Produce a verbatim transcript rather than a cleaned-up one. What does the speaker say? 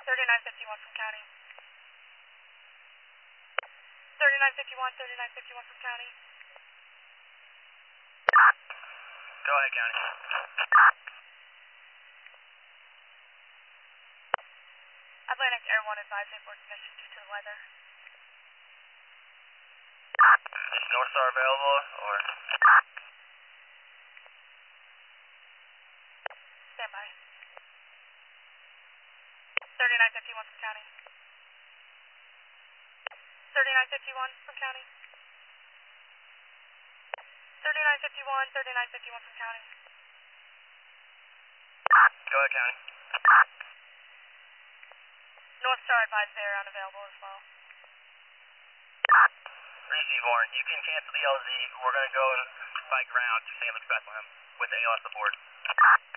thirty-nine fifty-one from county. thirty-nine fifty-one, thirty-nine fifty-one from county. Go ahead, county. Atlantic Air one advising for submission due to the weather. Is North Star available or? Stand by. thirty-nine fifty-one from county. thirty-nine fifty-one from county. thirty-nine fifty-one, thirty-nine fifty-one from county. Go ahead, county. North Star advised they are unavailable as well. Receive Warren. You can cancel the L Z. We're going to go and by ground to Saint Luke's Bethlehem with the A L S aboard.